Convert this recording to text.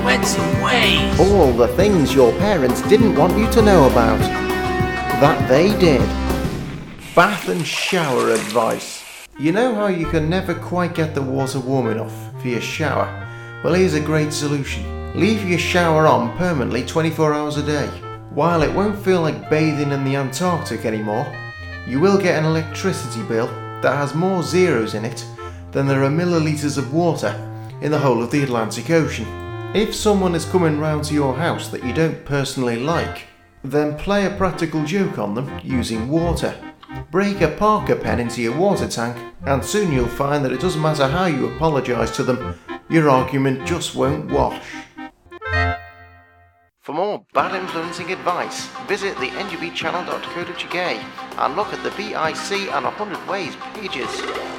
consequences ways. All the things your parents didn't want you to know about. That they did. Bath and shower advice. You know how you can never quite get the water warm enough for your shower? Well, here's a great solution. Leave your shower on permanently 24 hours a day. While it won't feel like bathing in the Antarctic anymore, you will get an electricity bill that has more zeros in it than there are millilitres of water in the whole of the Atlantic Ocean. If someone is coming round to your house that you don't personally like, then play a practical joke on them using water. Break a Parker pen into your water tank, and soon you'll find that it doesn't matter how you apologise to them, your argument just won't wash. For more bad influencing advice, visit the ngvchannel.co.uk and look at the BIC and 100 Ways pages.